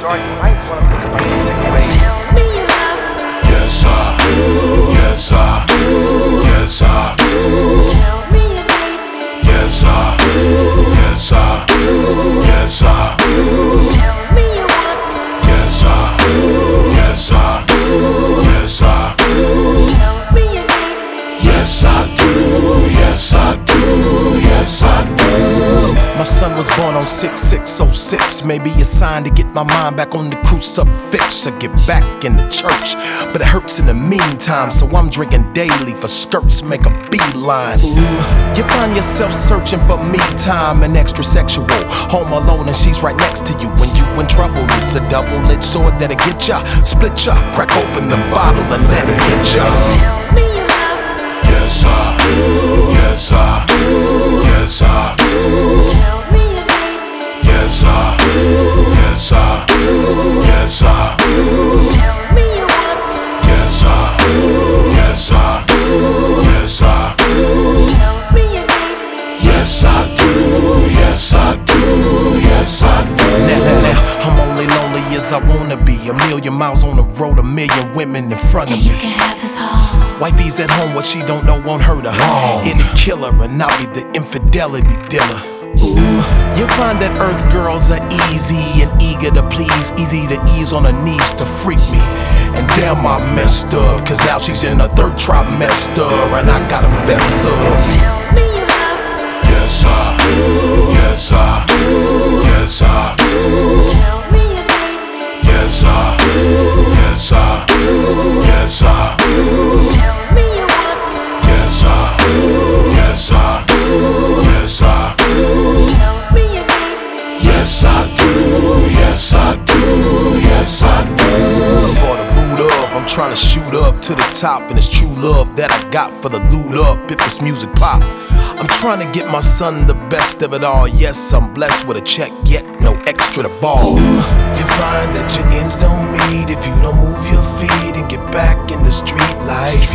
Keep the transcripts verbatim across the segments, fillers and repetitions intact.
start, you might want to think about using ways. Tell me you love me. Yes, I do. Yes, I do. Yes, I do. Tell me you need me. Yes, I do. Yes, I do. Yes, I do. Tell me you want me. Yes, I do. Yes, I do. Yes, I do. Tell me you need me. Yes, I do. Yes, I do. Yes, I do. My son was born on six six oh six. Maybe a sign to get my mind back on the crucifix, to get back in the church. But it hurts in the meantime, so I'm drinking daily for skirts, make a beeline. You find yourself searching for me time and extra sexual. Home alone and she's right next to you. When you in trouble, it's a double-edged sword that'll get ya. Split ya, crack open the bottle and let it hit ya. Tell me you love me. Yes, I do. Yes, I do. Yes, I do. Tell me you need me. Yes, I do. Yes, I do. Yes, I do. Tell me you want me. Yes, I do. Yes, I do. Yes, I do. Tell me you need me. Yes, I do. Yes, I do. Yes, I do. Now, now, now, I'm only lonely as I wanna be. A million miles on the road, a million women in front of And you me. can have this all. Wifey's at home, what she don't know won't hurt her. It'll kill her, and I'll be the infidelity dealer. Ooh, you'll find that earth girls are easy and eager to please, easy to ease on her knees to freak me. And damn, I messed up, cause now she's in her third trimester, and I gotta fess up. Tell me you love me. Yes, I do. Yes, I do. Yes, I do. Tell me you need me. Yes, I do. Yes, I do. Yes, I do. Tell me you want me. Yes, I do. Yes, I do. Yes, I do. Tell me you need me. Yes, I do. Yes, I do. Yes, I do. For the root up, I'm trying to shoot up to the top, and it's true love that I got for the loot up. If this music pop, I'm trying to get my son the best of it all. Yes, I'm blessed with a check, yet no extra to ball. You find that your ends don't meet if you don't move your feet and get back in the street life.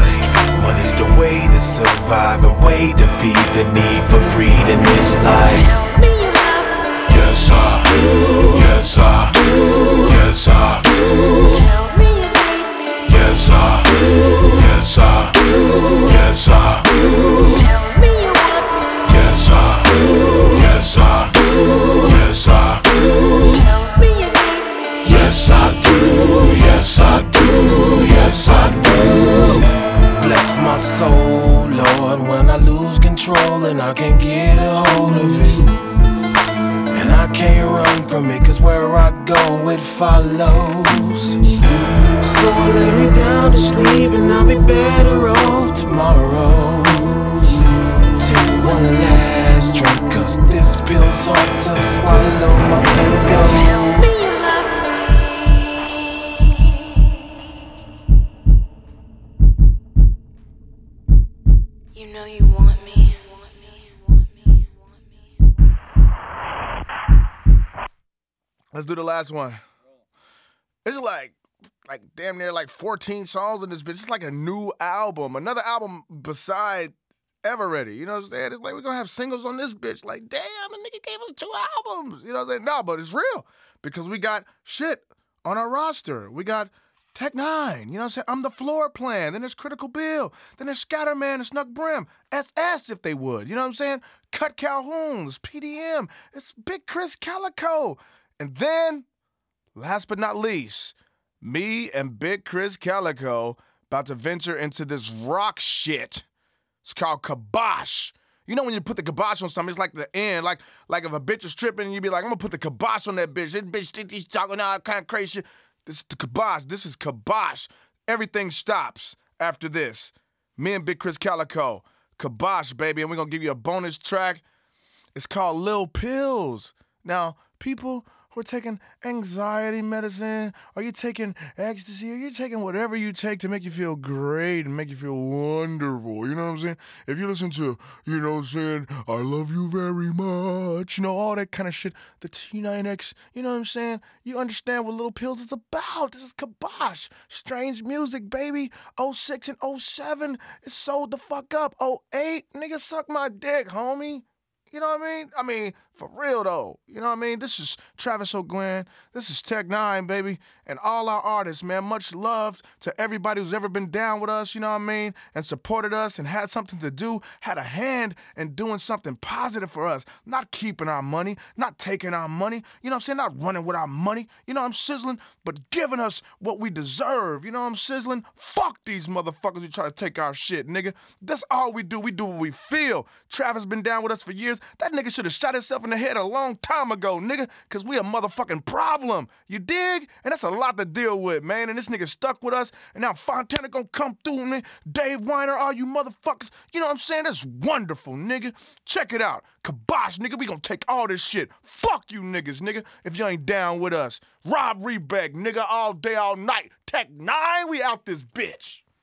Money's the way to survive and way to feed the need for greed in this life. Tell me you love me. Yes, I do. Yes, I do. Yes, I do. Tell me you need me. Yes, I do. Yes, I do. Yes, I do. Tell me you want me. Yes, I do. Yes, I do. Yes, I do. Tell me you need me. Yes, I do. Yes, I do. Yes, I do. Bless my soul, Lord, when I lose control and I can't get a hold of it. And I can't run from it, cause where I go, it follows. So I lay me down to sleep and I'll be better off tomorrow. Take one last drink, cause this pill's hard to swallow. My sins go. Tell me you love me. You know you want me. Let's do the last one. It's like, like damn near like fourteen songs in this bitch. It's like a new album, another album beside Everready. You know what I'm saying? It's like we're gonna have singles on this bitch. Like, damn, the nigga gave us two albums. You know what I'm saying? No, but it's real because we got shit on our roster. We got Tech Nine. You know what I'm saying? I'm the Floor Plan. Then there's Critical Bill. Then there's Scatterman and Snuck Brim. S S if they would. You know what I'm saying? Cut Calhoun. It's P D M. It's Big Chris Calico. And then, last but not least, me and Big Chris Calico about to venture into this rock shit. It's called kibosh. You know when you put the kibosh on something, it's like the end. Like, like if a bitch is tripping and you be like, I'm gonna put the kibosh on that bitch. This bitch think he's talking all kind of crazy shit. This is the kibosh. This is kibosh. Everything stops after this. Me and Big Chris Calico. Kibosh, baby. And we're gonna give you a bonus track. It's called Lil Pills. Now, people who are taking anxiety medicine, are you taking ecstasy, are you taking whatever you take to make you feel great and make you feel wonderful, you know what I'm saying? If you listen to, you know what I'm saying, I love you very much, you know, all that kind of shit, the T nine X, you know what I'm saying? You understand what Little Pills is about. This is kibosh. Strange music, baby. oh six and oh seven, it sold the fuck up. oh eight, nigga, suck my dick, homie. You know what I mean? I mean, For real though, you know what I mean? This is Travis O'Guin, this is Tech Nine, baby, and all our artists, man. Much love to everybody who's ever been down with us, you know what I mean? And supported us and had something to do, had a hand in doing something positive for us. Not keeping our money, not taking our money, you know what I'm saying? Not running with our money, you know what I'm sizzling? But giving us what we deserve, you know what I'm sizzling? Fuck these motherfuckers who try to take our shit, nigga. That's all we do. We do what we feel. Travis been down with us for years. That nigga should have shot himself in the head a long time ago, nigga, cause we a motherfucking problem. You dig? And that's a lot to deal with, man. And this nigga stuck with us, and now Fontana gonna come through, man. Dave Weiner, all you motherfuckers. You know what I'm saying? That's wonderful, nigga. Check it out. Kibosh, nigga, we gonna take all this shit. Fuck you niggas, nigga, if you ain't down with us. Rob Rebeck, nigga, all day, all night. Tech Nine, we out this bitch.